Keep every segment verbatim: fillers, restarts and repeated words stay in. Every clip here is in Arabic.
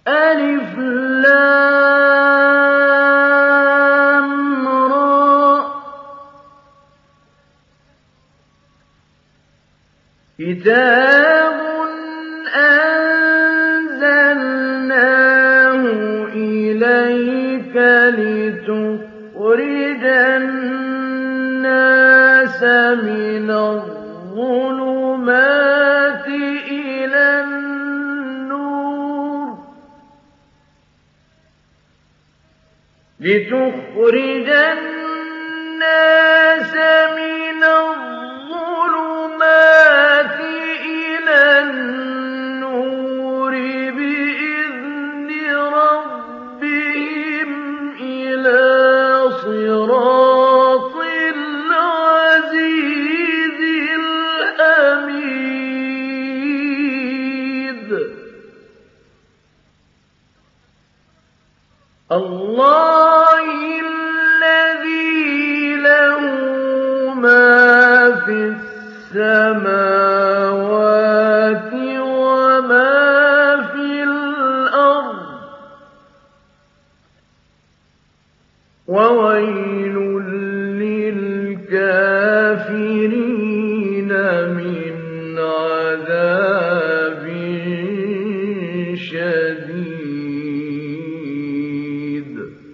ألف لام را كتاب أنزلناه إليك لتخرج الناس من الظلمات إلى النور لتخرج الناس من الظلمات إلى النور بإذن ربهم إلى صراط العزيز الحميد الله الذي له ما في السماوات وما في الأرض وويل للكافرين من عذاب شديد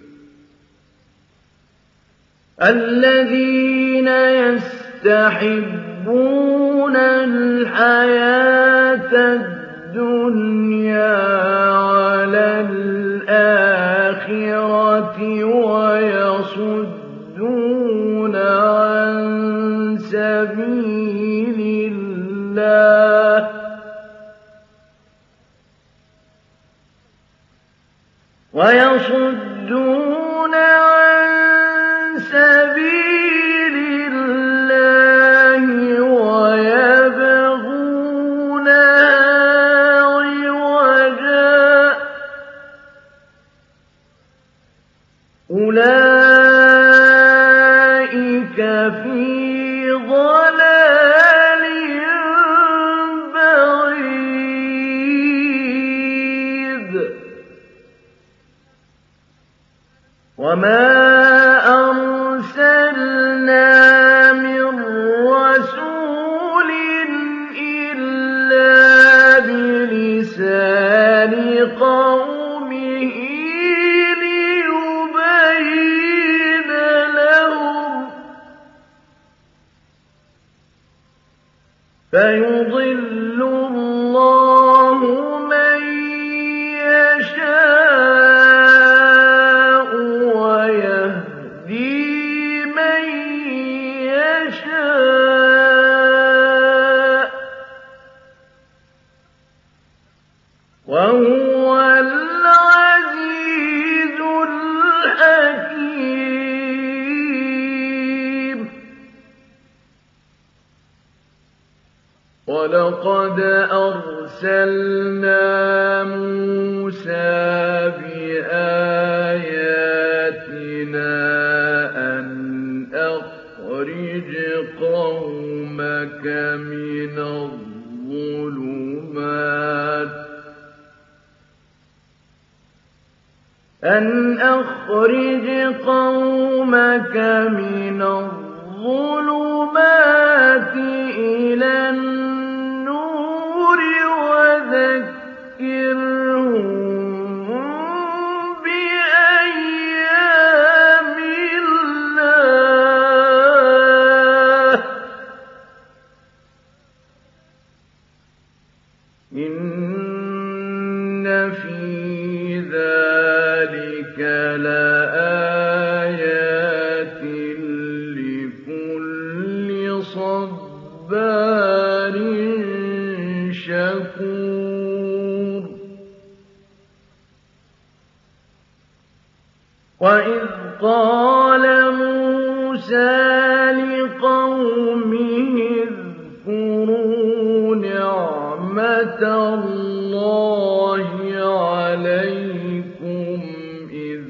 الذين يستحبون الحياة الدنيا على الآخرة ويصدون عن سبيل الله ويصدون عن سبيل الله ويبغونها عوجا أولئك في ضلال بعيد وما أرسلنا من رسول إلا بلسان قومه ليبين لهم فيضل الله من يشاء ويهدي من يشاء وهو العزيز الحكيم ولقد أرسلنا موسى بآياتنا أن أخرج قومك من الظلمات أن أخرج قومك من الظلمات إلى النور وذكرهم بأيام الله إن في ذلك لآيات لكل صبار شكور وإذ قال موسى لقومه اذكروا نعمة الله عليكم إذ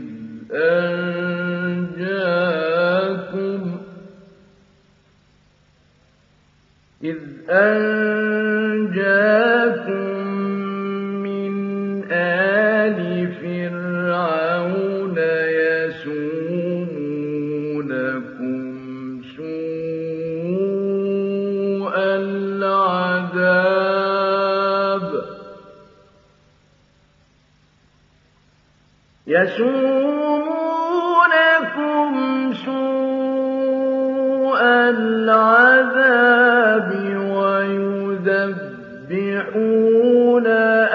أنجاكم إذ أنجاكم من آل يَسُومُونَكُمْ سُوءَ الْعَذَابِ وَيُذَبِّحُونَ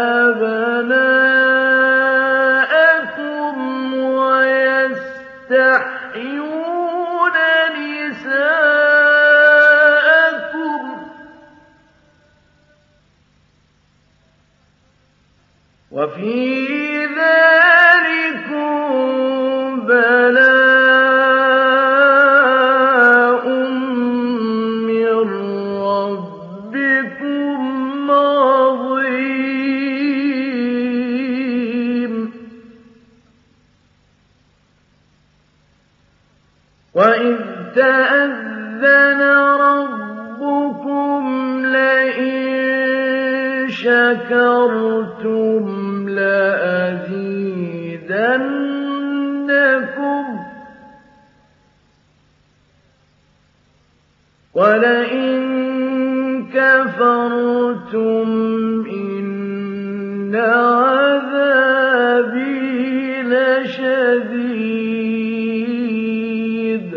أَبْنَاءَكُمْ وَيَسْتَحْيُونَ نِسَاءَكُمْ ۚ وَفِي ذَٰلِكُم بَلَاءٌ مِّن رَّبِّكُمْ عَظِيمٌ. وَإِذْ تَأَذَّنَ رَبُّكُمْ لَئِن شَكَرْتُمْ لَأَزِيدَنَّكُمْ ۖ وَلَئِن كَفَرْتُمْ إِنَّ عَذَابِي لَشَدِيدٌ.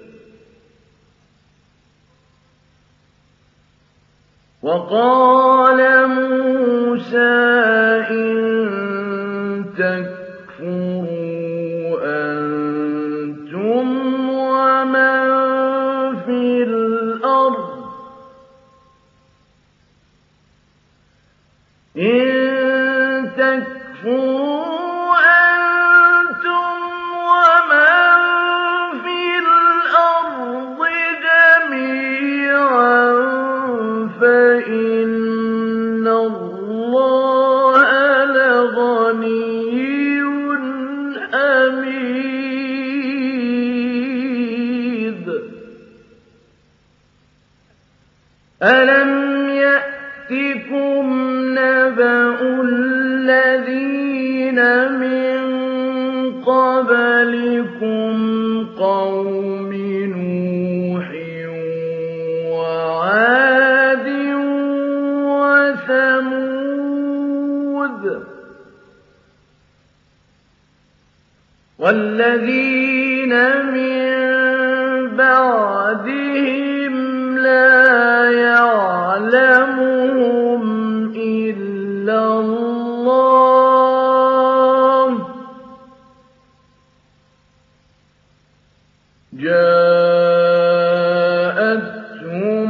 وَقَالَ مُوسَىٰ إِن تَكْفُرُوا أَنتُمْ وَمَن فِي الْأَرْضِ إِن تَكْفُرُوا أَنتُمْ وَمَن فِي الْأَرْضِ جَمِيعًا فَإِنَّ اللَّهَ لَغَنِيٌّ حَمِيدٌ. أَلَمْ يَأْتِكُمْ نَبَأُ الَّذِينَ مِن قَبْلِكُمْ قَوْمِ نُوحٍ وَعَادٍ وَثَمُودَ وَالَّذِينَ مِن بَعْدِهِمْ لَا يَعْلَمُهُمْ إِلَّا اللَّهُ ۗ جَاءَتْهُمْ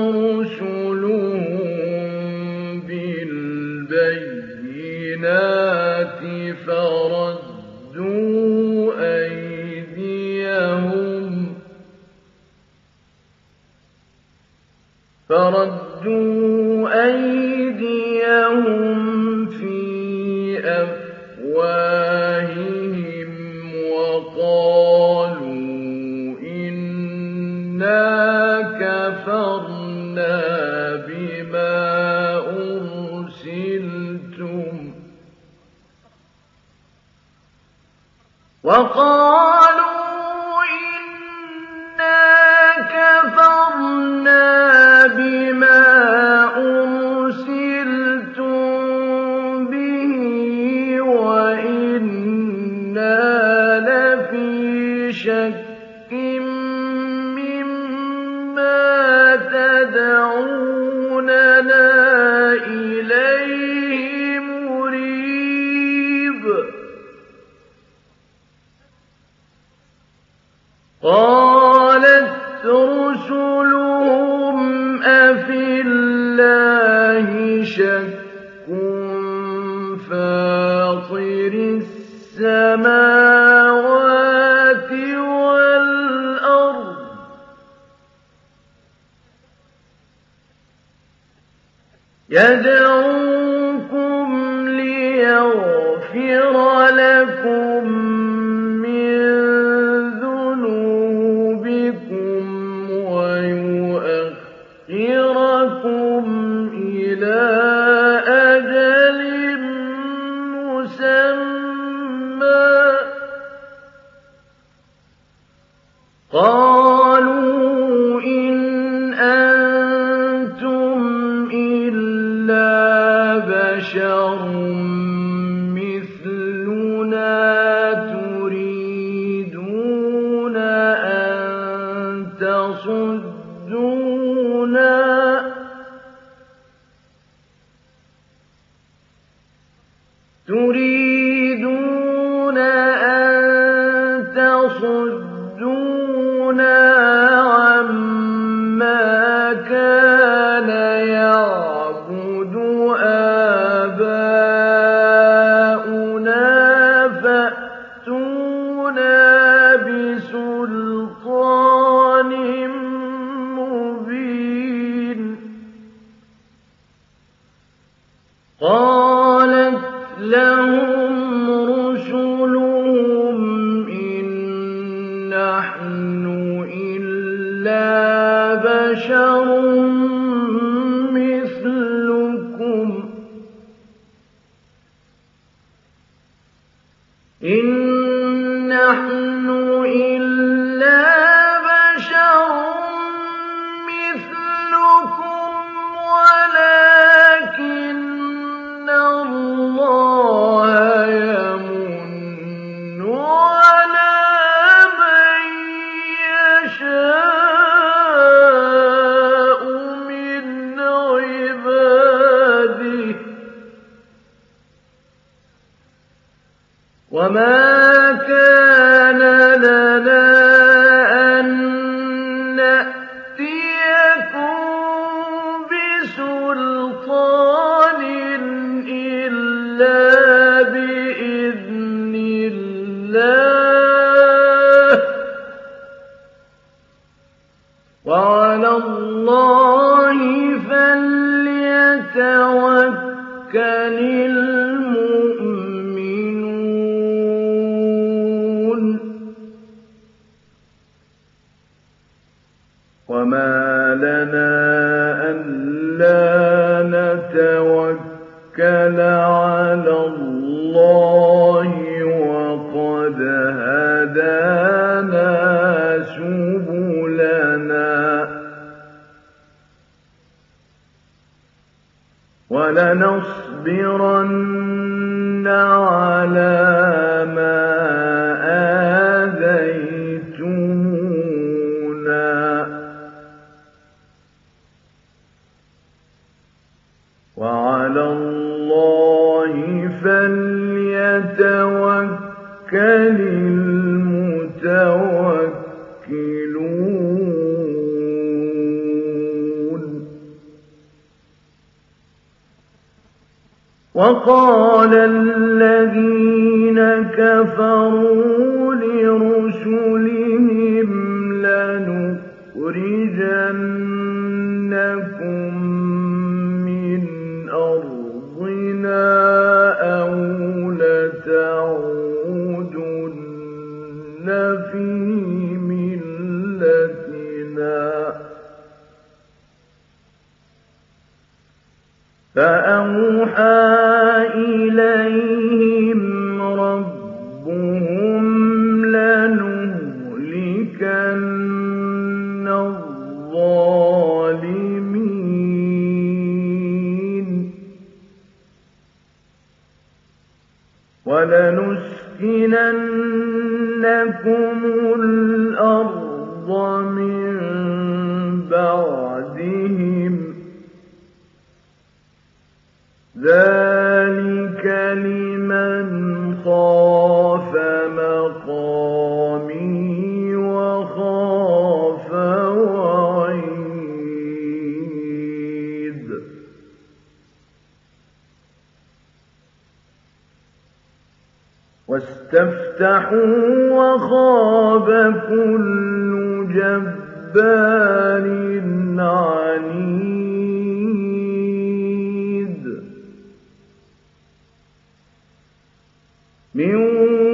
رُسُلُهُم بِالْبَيِّنَاتِ فَرَدُّوا أَيْدِيَهُمْ فَرَدُّوا أَيْدِيَهُمْ فِي أَفْوَاهِهِمْ وَقَالُوا إِنَّا كَفَرْنَا بِمَا أُرْسِلْتُمْ وَقَالُوا إِنَّا كَفَرْنَا بِمَا أُرْسِلْتُم بِهِ وَإِنَّا لَفِي شَكٍّ مِّمَّا تَدْعُونَنَا إِلَيْهِ مُرِيبٍ. قَالَتْ رُسُلُهُمْ أَفِي اللَّهِ شَكٌّ فَاطِرِ السَّمَاوَاتِ وَالْأَرْضِ يَدْعُوكُمْ لِيَغْفِرَ لَكُم مِّن ذُنُوبِكُمْ وَيُؤَخِّرَكُمْ إِلَىٰ أَجَلٍ مُّسَمًّى ۚ قَالُوا إِنْ أَنتُمْ إِلَّا بَشَرٌ مِّثْلُنَا تُرِيدُونَ أَن تَصُدُّونَا عَمَّا كَانَ يَعْبُدُ آبَاؤُنَا فَأْتُونَا بِسُلْطَانٍ مُّبِينٍ قَالَتْ لَهُمْ رُسُلُهُمْ إِن نَّحْنُ إِلَّا بَشَرٌ مِّثْلُكُمْ إِن نَّحْنُ إِلَّا بَشَرٌ مِّثْلُكُمْ وَلَٰكِنَّ اللَّهَ يَمُنُّ عَلَىٰ مَن يَشَاءُ مِنْ عِبَادِهِ ۖ وَمَا كَانَ لَنَا أَن نَّأْتِيَكُم بِسُلْطَانٍ إِلَّا بِإِذْنِ اللَّهِ ۚ وَعَلَى اللَّهِ فَلْيَتَوَكَّلِ الْمُؤْمِنُونَ وَمَا لَنَا أَلَّا نَتَوَكَّلَ عَلَى اللَّهِ وَقَدْ هَدَانَا سُبُلَنَا وَلَنَصْبِرَنَّ عَلَىٰ مَا آذَيْتُمُونَا ۚ وَعَلَى اللَّهِ فَلْيَتَوَكَّلِ الْمُتَوَكِّلُونَ وَقَالَ الَّذِينَ كَفَرُوا لِرُسُلِهِمْ لَنُخْرِجَنَّكُم مِّنْ أَرْضِنَا أَوْ لَتَعُودُنَّ فِي مِلَّتِنَا ۖ فَأَوْحَىٰ إِلَيْهِمْ رَبُّهُمْ لَنُهْلِكَنَّ الظَّالِمِينَ وَلَنُسْكِنَنَّكُمُ الْأَرْضَ مِن بَعْدِهِمْ ۚ ذَٰلِكَ لِمَنْ خَافَ مَقَامِي وَخَافَ وَعِيدِ وَاسْتَفْتَحُوا وَخَابَ كُلُّ جَبَّارٍ عَنِيدٍ مِّن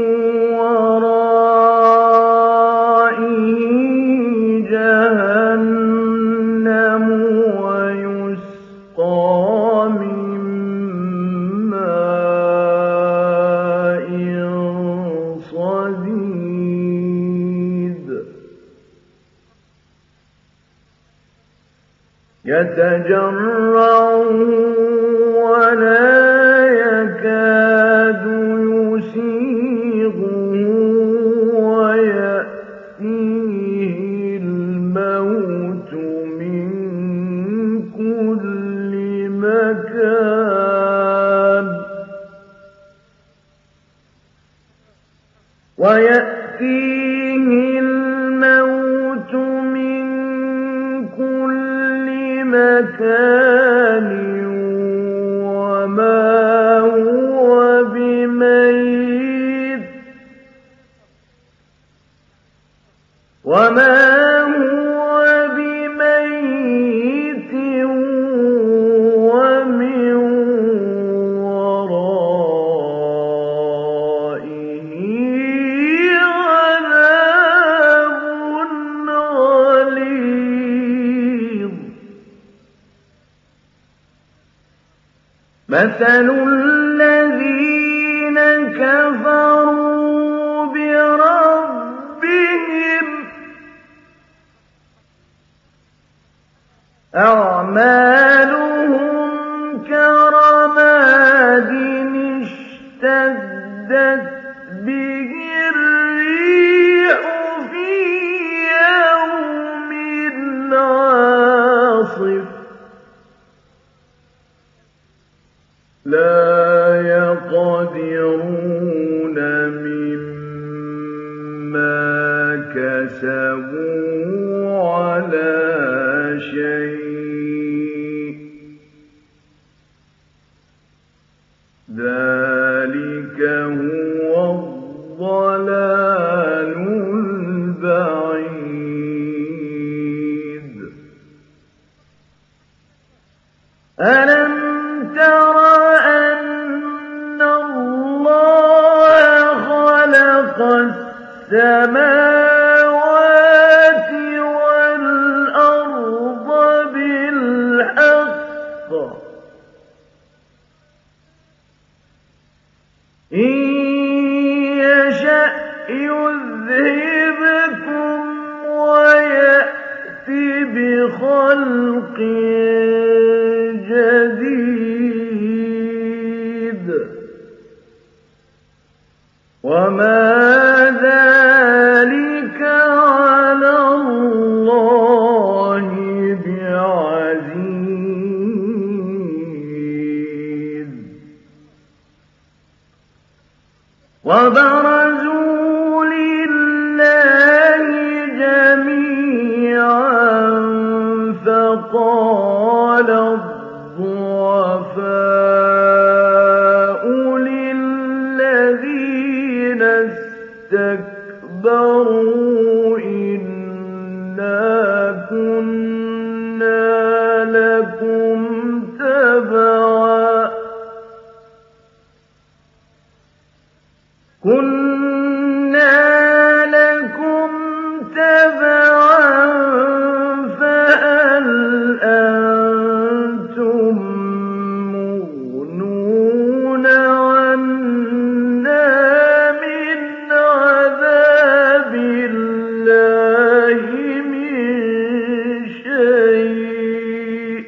وَرَائِهِ جَهَنَّمُ وَيُسْقَىٰ مِن مَّاءٍ صَدِيدٍ يَتَجَرَّعُهُ وَلَا يَكَادُ يُسِيغُهُ وَيَأْتِيهِ الْمَوْتُ مِن كُلِّ مَكَانٍ ويأتيه الموت من كل مكان وما هو بميت وما هو بميت ومن ورائه عذاب غليظ. مثل الذين كفروا بربهم أعمالهم كرماد اشتدت به الريح في يوم عاصف لا يقدرون مما كسبوا على شيء ذلك هو الضلال البعيد. ألم تر أن الله خلق السماوات والأرض بالحق إن يشأ يذهبكم ويأت بخلق جديد وما ذلك على الله بعزيز. وبرزوا لله جميعا فقال الضعفاء للذين استكبروا إنا كنا لكم تبعا كنا لكم تبعا فهل أنتم مغنون عنا من عذاب الله من شيء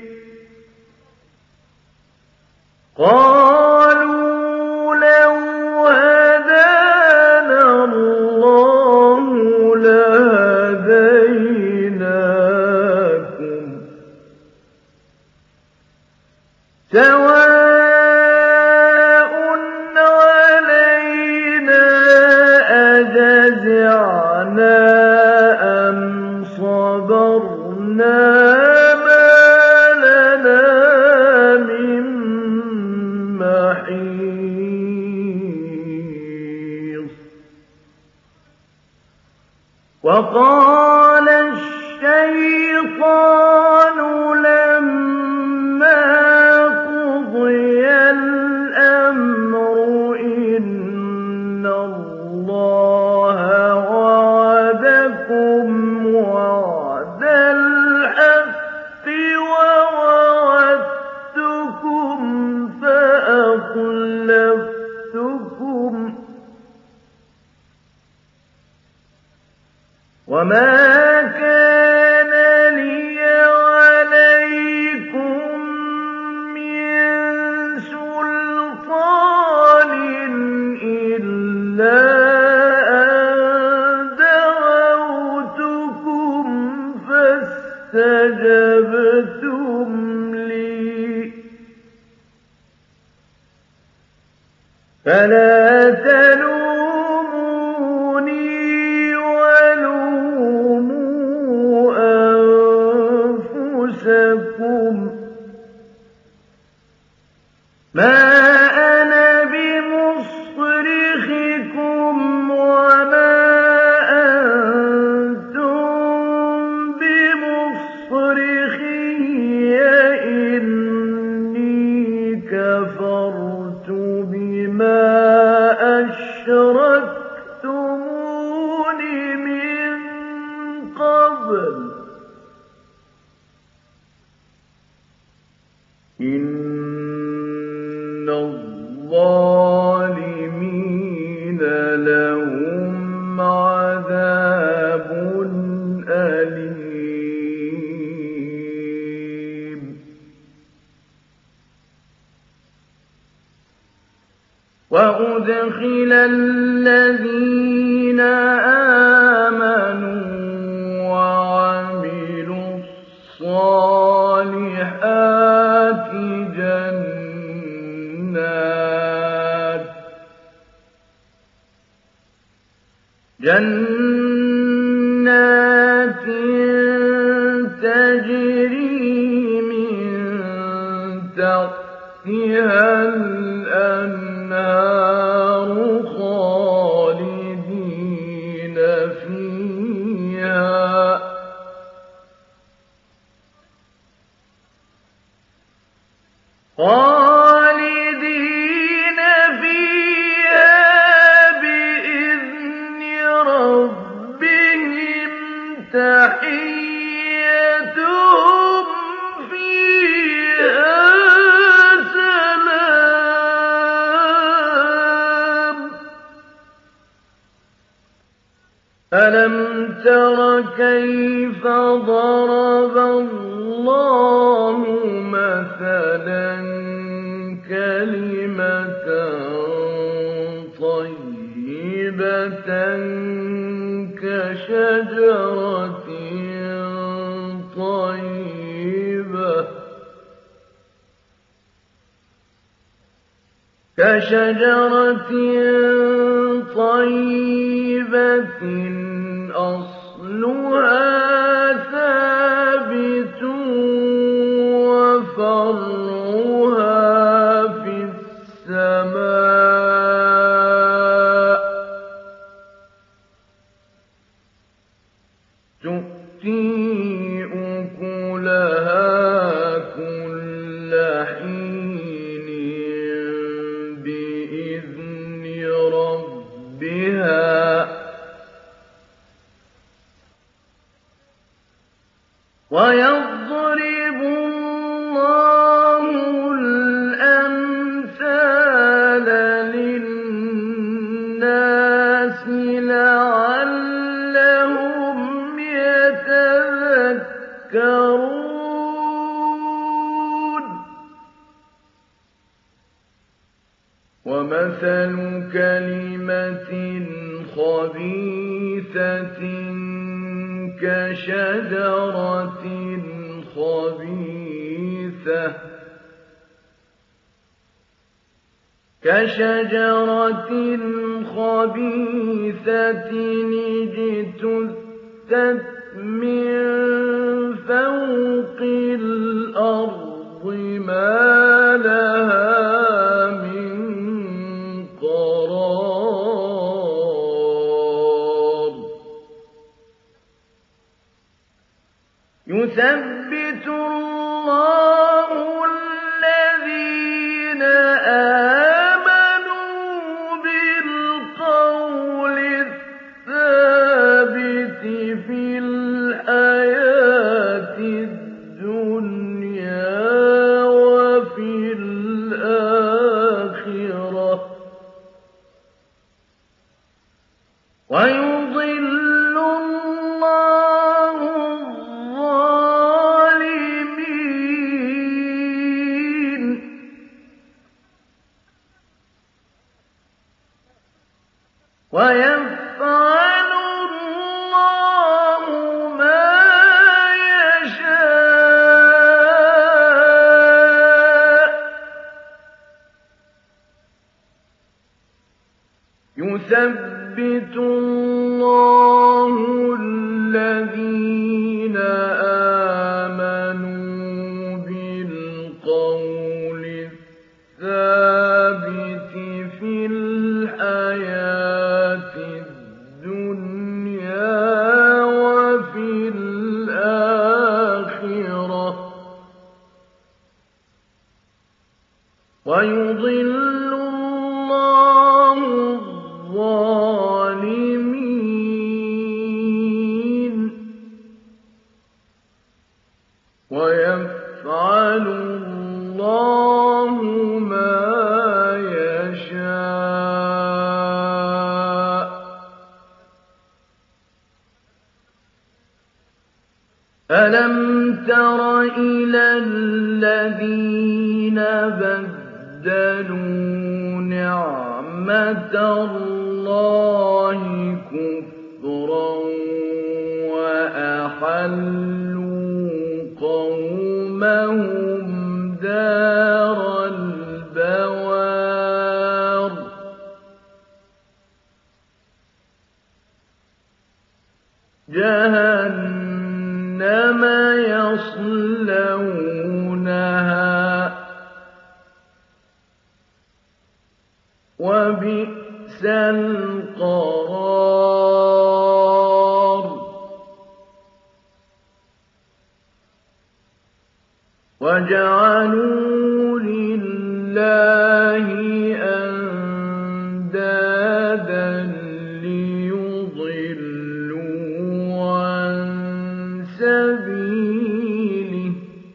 قالوا لو هدانا الله لهديناكم سواء علينا أجزعنا أم صبرنا ما لنا من محيص. وقال الشيطان لما قضي الأمر إن الله وعدكم وعد الحق ووعدتكم فأخلفتكم وما كان لي عليكم من سلطان إلا أن دعوتكم فاستجبتم لي فلا تلوموا وَأُدْخِلَ الَّذِينَ آمَنُوا وَعَمِلُوا الصَّالِحَاتِ جَنَّاتٍ جَنَّاتٍ تَجْرِي مِن تَحْتِهَا الْأَنْهَارُ خَالِدِينَ فِيهَا خَالِدِينَ فِيهَا بِإِذْنِ رَبِّهِمْ تَحِيَّتُهُمْ فِيهَا سَلَامٌ أَلَمْ تَرَ كَيْفَ ضَرَبَ اللَّهُ مَثَلًا كَلِمَةً طَيِّبَةً كَشَجَرَةٍ طَيِّبَةٍ كَشَجَرَةٍ طَيِّبَةٍ أَصْلُهَا ثَابِتٌ وَفَرْعُهَا فِي السَّمَاءِ تُؤْتِي أُكُلَهَا كُلَّ حِينٍ بِإِذْنِ رَبِّهَا وَيَضْرِبُ اللَّهُ الْأَمْثَالَ لِلنَّاسِ لَعَلَّهُمْ يَتَذَكَّرُونَ وَمَثَلُ كَلِمَةٍ خَبِيثَةٍ كَشَجَرَةٍ خَبِيثَةٍ كَشَجَرَةٍ خَبِيثَةٍ اجْتُثَّتْ مِن فَوْقِ الْأَرْضِ مَا لَهَا مِن قَرَارٍ يُثَبِّتُ اللَّهُ الَّذِينَ آمَنُوا بِالْقَوْلِ الثَّابِتِ فِي الْحَيَاةِ الدُّنْيَا وَفِي الْآخِرَةِ ۖ وَيُضِلُّ اللَّهُ الظَّالِمِينَ وَيَفْعَلُ اللَّهُ مَا يَشَاءُ يُثَبِّتُ اللَّهُ الَّذِينَ آمَنُوا بِالْقَوْلِ الثَّابِتِ فِي الْحَيَاةِ الدُّنْيَا وَفِي الْآخِرَةِ ۖ وَيُضِلُّ اللَّهُ الظَّالِمِينَ وَيَفْعَلُ اللَّهُ مَا يَشَاءُ أَلَمْ تَرَ إِلَى الَّذِينَ بَدَّلُوا نِعْمَةَ رَحْمَةَ اللَّهِ كُفْرًا وَأَحَلُّوا قَوْمَهُمْ دَارَ الْبَوَارِ جَهَنَّمَ يَصْلَوْنَهَا وَبِئْسَ الْقَرَارُ وَجَعَلُوا لِلَّهِ أَندَادًا لِّيُضِلُّوا عَن سَبِيلِهِ ۗ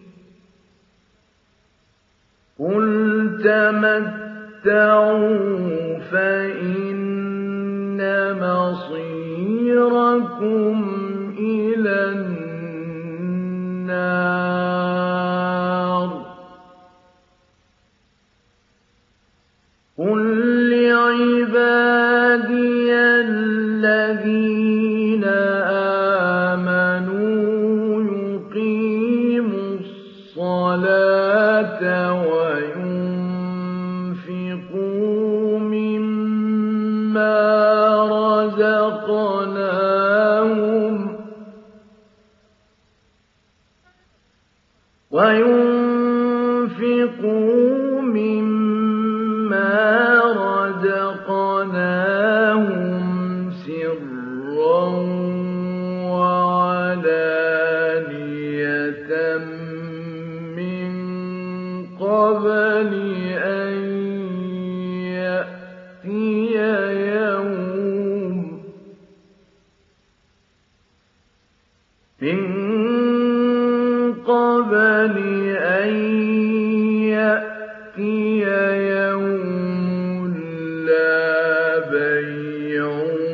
قُلْ تَمَتَّعُوا فَإِنَّ مَصِيرَكُمْ إِلَى النَّارِ قُل لِّعِبَادِيَ الَّذِينَ آمَنُوا يُقِيمُوا الصَّلَاةَ وَيُنفِقُوا مِمَّا رَزَقْنَاهُمْ وَيُنفِقُوا مِمَّا رَزَقْنَاهُمْ سِرًّا وَعَلَانِيَةً مِّن قَبْلِ أَن يَأْتِيَ يَوْمٌ مِّن قَبْلِ أَن يَأْتِيَ يَوْمٌ لَّا بَيْعٌ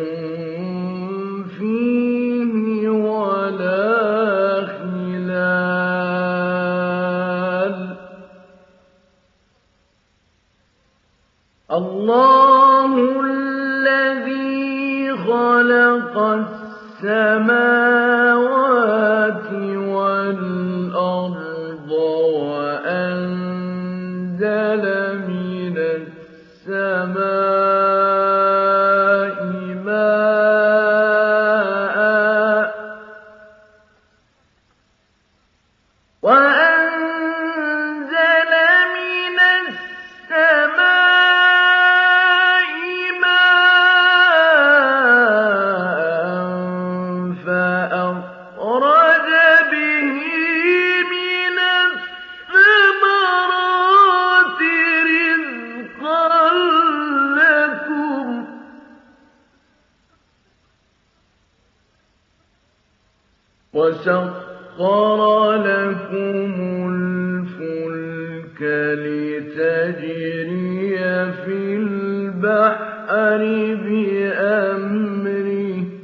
فِيهِ وَلَا خِلَالٌ اللَّهُ الَّذِي خَلَقَ السَّمَاوَاتِ وَالْأَرْضَ وَأَنزَلَ مِنَ السَّمَاءِ مَاءً وَأَنزَلَ مِنَ السَّمَاءِ مَاءً فَأَخْرَجَ بِهِ مِنَ الثَّمَرَاتِ رِزْقًا لَّكُمْ ۖ وَسَخَّرَ لَكُمُ الْفُلْكَ لِتَجْرِيَ فِي الْبَحْرِ بِأَمْرِهِ ۖ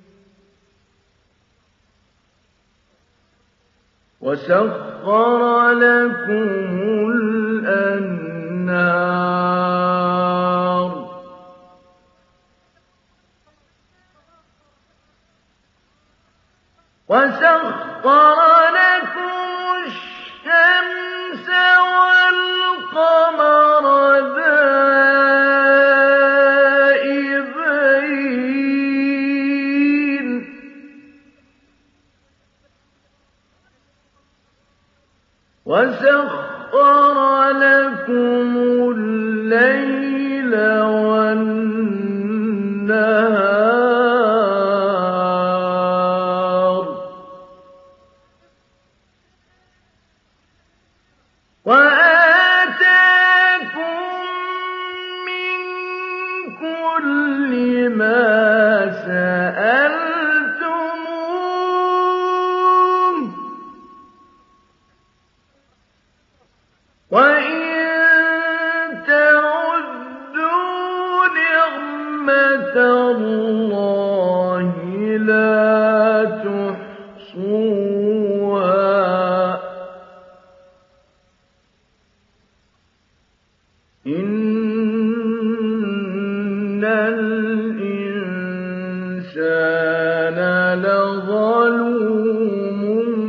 وَسَخَّرَ لَكُمُ الْأَنْهَارَ وَسَخَّرَ لَكُمُ الشَّمْسَ وَالْقَمَرَ دَائِبَيْنِ ۖ وَسَخَّرَ لَكُمُ اللَّيْلَ وَالنَّهَارَ وَآتَاكُم مِّن كُلِّ مَا سَأَلْتُمُوهُ ۚ وَإِن تَعُدُّوا نِعْمَةَ اللَّهِ لَا تُحْصُوهَا ۗ إِنَّ الْإِنسَانَ لَظَلُومٌ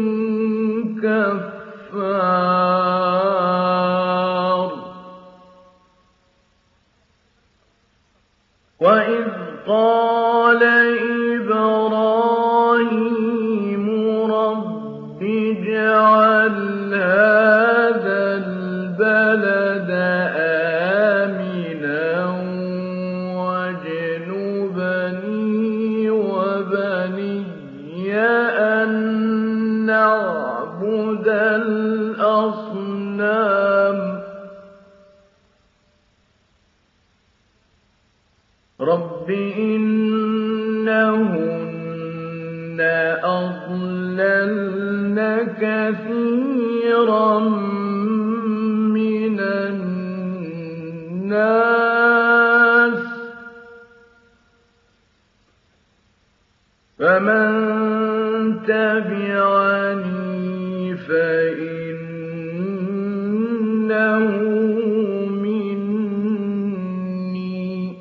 كَفَّارٌ وَإِذْ قَالَ إِبْرَاهِيمُ رَبِّ اجْعَلْ هَٰذَا الْبَلَدَ آمِنًا وَاجْنُبْنِي وَبَنِيَّ أَن نَّعْبُدَ الْأَصْنَامَ رَبِّ إِنَّهُنَّ أَضْلَلْنَ كَثِيرًا مِّنَ النَّاسِ فَمَن تَبِعَنِي فَإِنَّهُ مِنِّي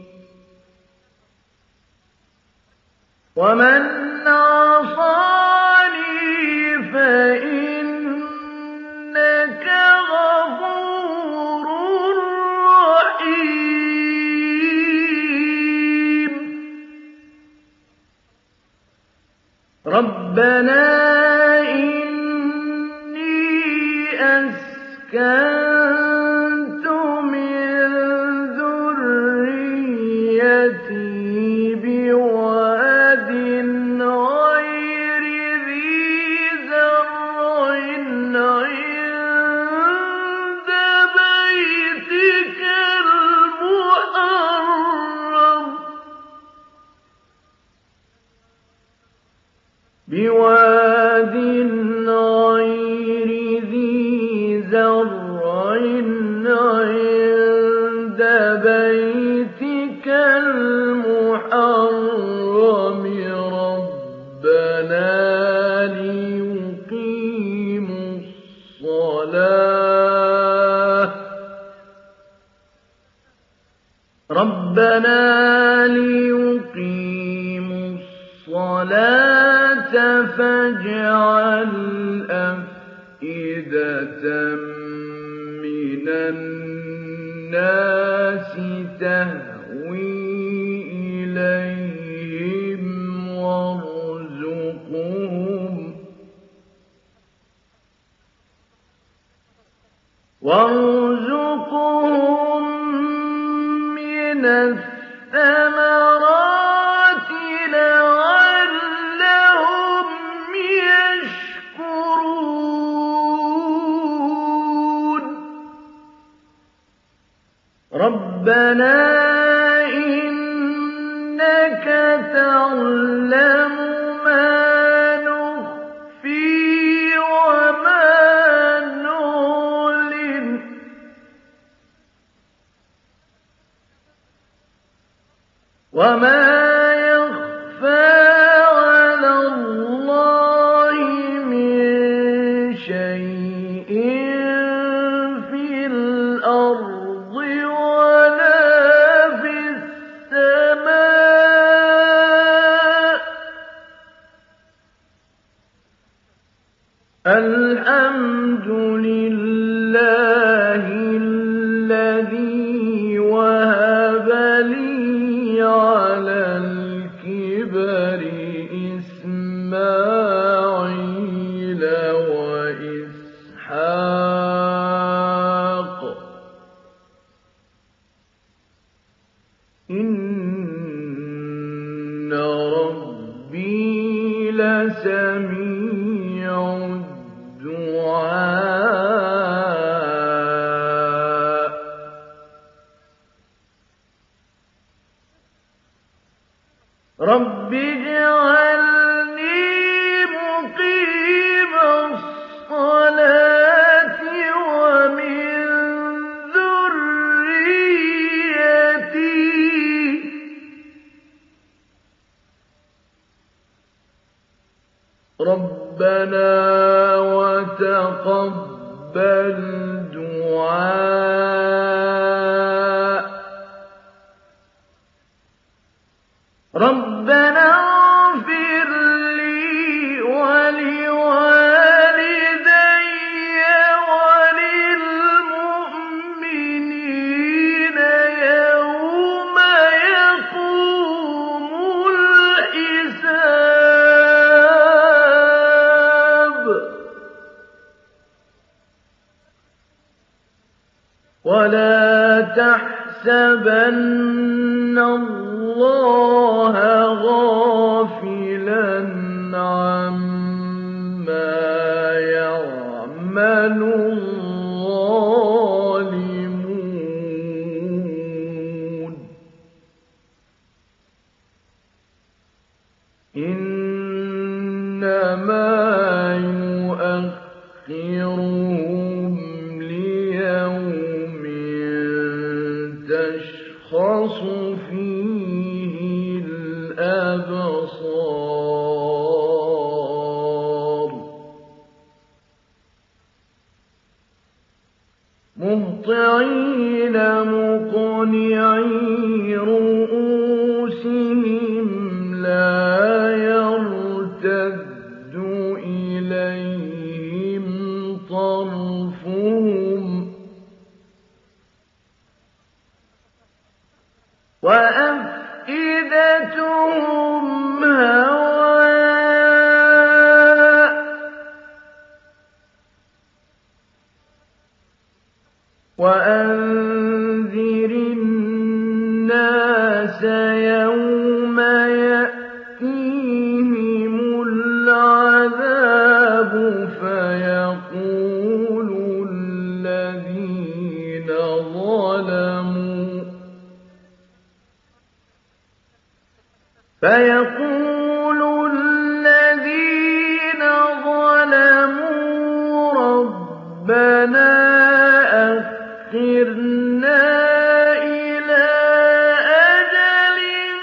وَمَنْ عَصَانِي فَإِنَّكَ غَفُورٌ رَّحِيمٌ رَبَّنَا إِنِّي أَسْكَنتُ مِن ذُرِّيَّتِي بِوَادٍ غَيْرِ ذِي زَرْعٍ عِندَ بَيْتِكَ الْمُحَرَّمِ بِوَادٍ غَيْرِ ذِي زَرْعٍ عِندَ بَيْتِكَ الْمُحَرَّمِ رَبَّنَا لِيُقِيمُوا الصَّلَاةَ رَبَّنَا لِيُقِيمُوا الصَّلَاةَ فَاجْعَلْ أَفْئِدَةً مِّنَ النَّاسِ تَهْوِي إِلَيْهِمْ وَارْزُقْهُم وَارْزُقْهُم مِّنَ الثَّمَرَاتِ لَعَلَّهُمْ يَشْكُرُونَ رَبَّنَا إِنَّكَ تَعْلَمُ مَا نُخْفِي وَمَا نُعْلِنُ وَمَا يَخْفَىٰ عَلَى اللَّهِ مِن شَيْءٍ فِي الْأَرْضِ وَلَا فِي السَّمَاءِ الْحَمْدُ لِلَّهِ الَّذِي وَهَبَ لِي عَلَى الْكِبَرِ إِسْمَاعِيلَ وَإِسْحَاقَ إِنَّ رَبِّي لَسَمِيعُ الدُّعَاءِ رَبِّ اجْعَلْنِي مُقِيمَ الصَّلَاةِ وَمِن ذُرِّيَّتِي رَبَّنَا وَتَقَبَّلْ دُعَاءِ رَبَّنَا اغْفِرْ لِي وَلِوَالِدَيَّ وَلِلْمُؤْمِنِينَ يَوْمَ يَقُومُ الْحِسَابُ وَلَا تَحْسَبَنَّ اللَّهَ غَافِلًا عَمَّا يَعْمَلُ الظَّالِمُونَ إِنَّمَا يُؤَخِّرُهُمْ لِيَوْمٍ تَشْخَصُ فِيهِ الْأَبْصَارُ مُهْطِعِينَ مُقْنِعِي رُءُوسِهِمْ لَا يَرْتَدُّ إِلَيْهِمْ طَرْفُهُمْ وَأَفْئِدَتُهُمْ هَوَاءٌ وَأَنذِرِ النَّاسَ يَوْمَ يَأْتِيهِمُ الْعَذَابُ فَيَقُولُ الَّذِينَ ظَلَمُوا فَيَقُولُ الَّذِينَ ظَلَمُوا رَبَّنَا أَخِّرْنَا إِلَىٰ أَجَلٍ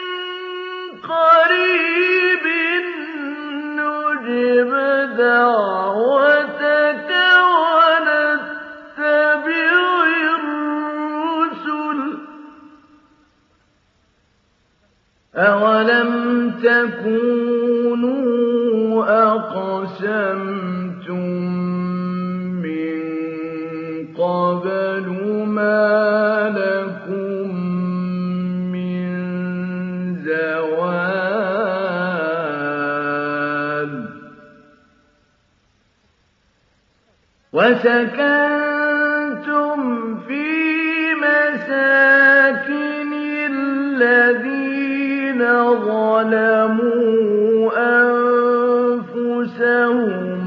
قَرِيبٍ نُّجِبْ دَعْوَتَكَ وَنَتَّبِعِ الرُّسُلَ أَوَلَمْ تَكُونُوا أَقْسَمْتُم مِّن قَبْلُ مَا لَكُم مِّن زَوَالٍ وَسَكَنتُمْ فِي مَسَاكِنِ الَّذِينَ ظَلَمُوا أَنفُسَهُمْ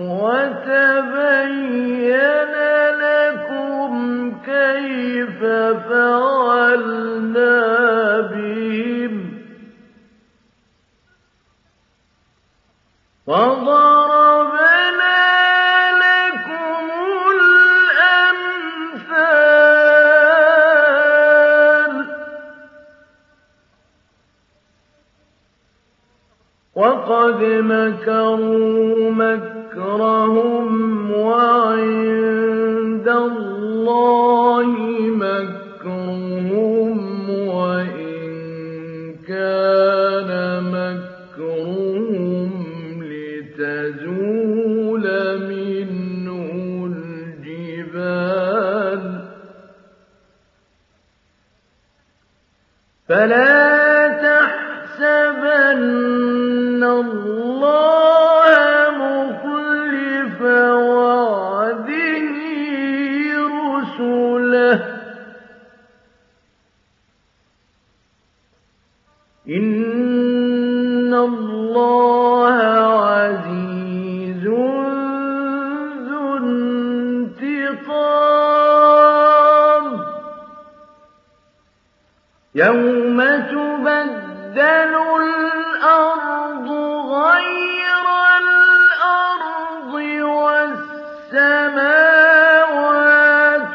وَتَبَيَّنَ لَكُمْ كَيْفَ فَعَلْنَا بِهِمْ وَضَرَبْنَا لَكُمُ الْأَمْثَالَ وَقَدْ مَكَرُوا مَكْرَهُمْ وَعِندَ اللَّهِ مَكْرُهُمْ وَإِن كَانَ مَكْرُهُمْ لِتَزُولَ مِنْهُ الْجِبَالُ فَلَا تَحْسَبَنَّ اللَّهَ مُخْلِفَ وَعْدِهِ رُسُلَهُ إِنَّ اللَّهَ عَزِيزٌ ذُو انتِقَامٍ يَوْمَ تُبَدَّلُ الْأَرْضُ غَيْرَ الْأَرْضِ وَالسَّمَاوَاتُ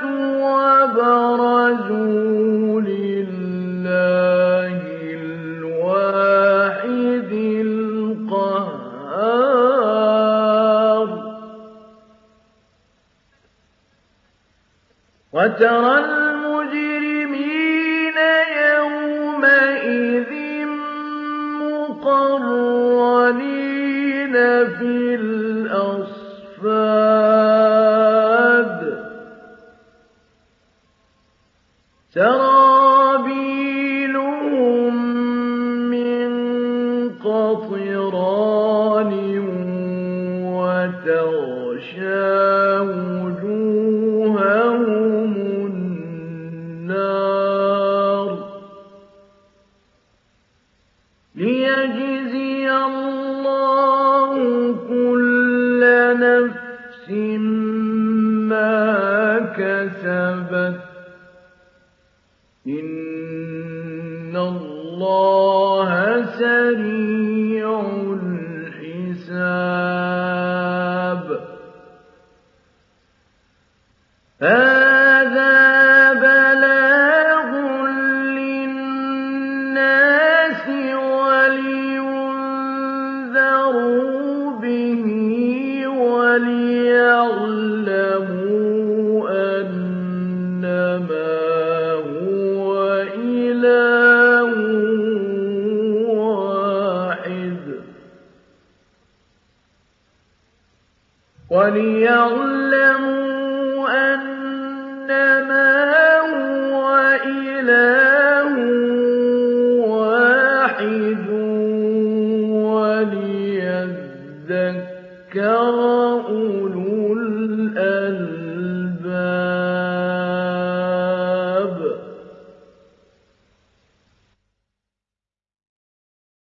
وَبَرَزُوا لِلَّهِ الْوَاحِدِ الْقَهَّارِ وَتَرَى الْمُجْرِمِينَ يَوْمَئِذٍ مُقَرَّنِينَ فِي الْأَصْفَادِ سَرَابِيلُهُم مِّن قَطِرَانٍ وَتَغْشَىٰ وُجُوهَهُمُ النَّارُ لِيَجْزِيَ اللَّهُ كُلَّ نَفْسٍ مَّا كَسَبَتْ ۚ إِنَّ اللَّهَ سَرِيعُ الْحِسَابِ. هَٰذَا بَلَاغٌ لِّلنَّاسِ وَلِيُنذَرُوا بِهِ وَلِيَعْلَمُوا أَنَّمَا هُوَ إِلَٰهٌ وَاحِدٌ وَلِيَعْلَمُوا أَنَّمَا هُوَ إِلَٰهٌ وَاحِدٌ وَلِيَذَّكَّرَ